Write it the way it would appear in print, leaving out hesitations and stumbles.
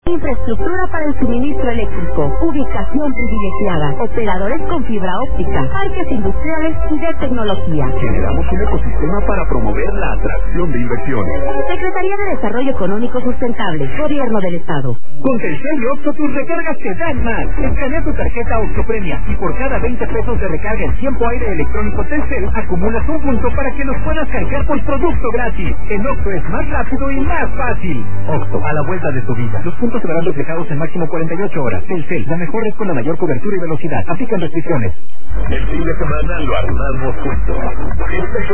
Infraestructura para el suministro eléctrico, ubicación privilegiada, operadores con fibra óptica, parques industriales y de tecnología. Generamos un ecosistema para promover la atracción de inversiones. Secretaría de Desarrollo Económico Sustentable, Gobierno del Estado. Con Telcel y Oxxo tus recargas te dan más. Escanea tu tarjeta Oxxo Premia y por cada 20 pesos de recarga en tiempo aire electrónico Telcel acumulas un punto para que los puedas cargar por producto gratis. En Oxxo es más rápido y más fácil. Oxxo, a la vuelta de tu vida. Los puntos se verán reflejados en máximo 48 horas. Telcel, la mejor red con la mayor cobertura y velocidad. Aplican restricciones. El fin de semana lo armamos juntos.